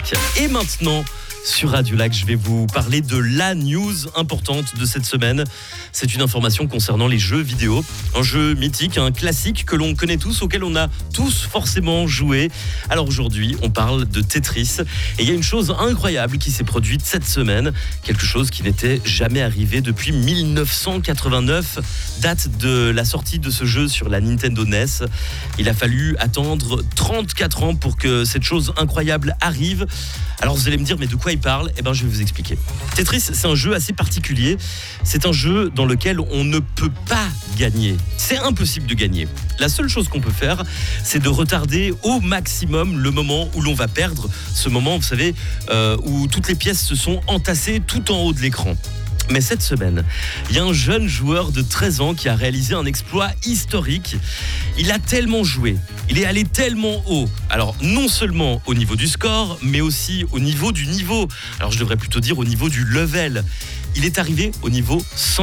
musique. Et maintenant, sur Radio Lac, je vais vous parler de la news importante de cette semaine. C'est une information concernant les jeux vidéo. Un jeu mythique, un classique que l'on connaît tous, auquel on a tous forcément joué. Alors aujourd'hui, on parle de Tetris. Et il y a une chose incroyable qui s'est produite cette semaine. Quelque chose qui n'était jamais arrivé depuis 1989, date de la sortie de ce jeu sur la Nintendo NES. Il a fallu attendre 34 ans pour que cette chose incroyable arrive. Alors vous allez me dire, mais de quoi il parle ? Eh bien, je vais vous expliquer. Tetris, c'est un jeu assez particulier. C'est un jeu dans lequel on ne peut pas gagner. C'est impossible de gagner. La seule chose qu'on peut faire, c'est de retarder au maximum le moment où l'on va perdre. Ce moment, vous savez, où toutes les pièces se sont entassées tout en haut de l'écran. Mais cette semaine, il y a un jeune joueur de 13 ans qui a réalisé un exploit historique. Il a tellement joué, il est allé tellement haut. Alors non seulement au niveau du score, mais aussi au niveau du niveau. Alors je devrais plutôt dire au niveau du level. Il est arrivé au niveau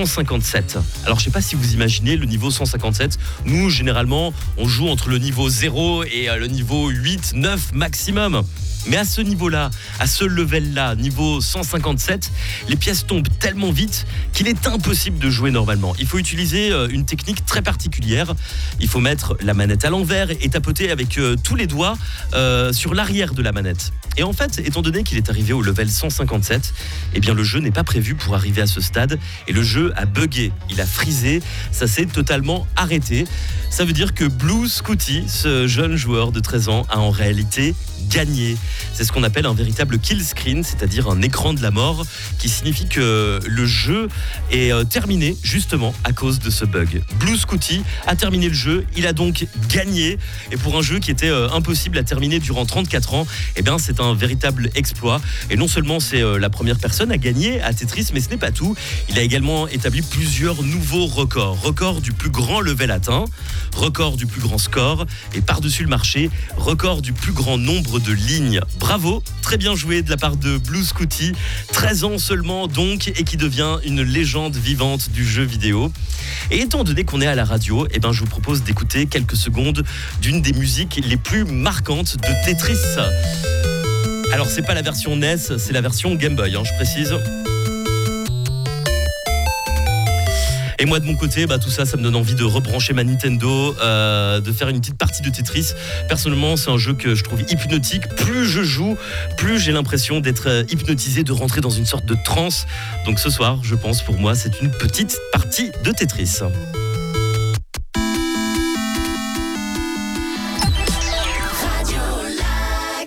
157. Alors je ne sais pas si vous imaginez le niveau 157. Nous, généralement, on joue entre le niveau 0 et le niveau 8, 9 maximum. Mais à ce niveau-là, à ce level-là, niveau 157, les pièces tombent tellement vite qu'il est impossible de jouer normalement. Il faut utiliser une technique très particulière. Il faut mettre la manette à l'envers et tapoter avec tous les doigts sur l'arrière de la manette. Et en fait, étant donné qu'il est arrivé au level 157, eh bien le jeu n'est pas prévu pour arriver à ce stade et le jeu a bugué, il a freezé, ça s'est totalement arrêté. Ça veut dire que Blue Scooty, ce jeune joueur de 13 ans, a en réalité gagné. C'est ce qu'on appelle un véritable kill screen, c'est-à-dire un écran de la mort, qui signifie que le jeu est terminé justement à cause de ce bug. Blue Scooty a terminé le jeu, il a donc gagné. Et pour un jeu qui était impossible à terminer durant 34 ans, eh bien c'est un véritable exploit. Et non seulement c'est la première personne à gagner à Tetris, mais ce n'est pas tout. Il a également établi plusieurs nouveaux records. Record du plus grand level atteint, record du plus grand score, et par-dessus le marché, record du plus grand nombre de lignes. Bravo, très bien joué de la part de Blue Scooty, 13 ans seulement donc, et qui devient une légende vivante du jeu vidéo. Et étant donné qu'on est à la radio, eh ben je vous propose d'écouter quelques secondes d'une des musiques les plus marquantes de Tetris. Alors c'est pas la version NES, c'est la version Game Boy, je précise. Et moi de mon côté, tout ça me donne envie de rebrancher ma Nintendo, de faire une petite partie de Tetris. Personnellement, c'est un jeu que je trouve hypnotique. Plus je joue, plus j'ai l'impression d'être hypnotisé, de rentrer dans une sorte de transe. Donc ce soir, je pense pour moi, c'est une petite partie de Tetris.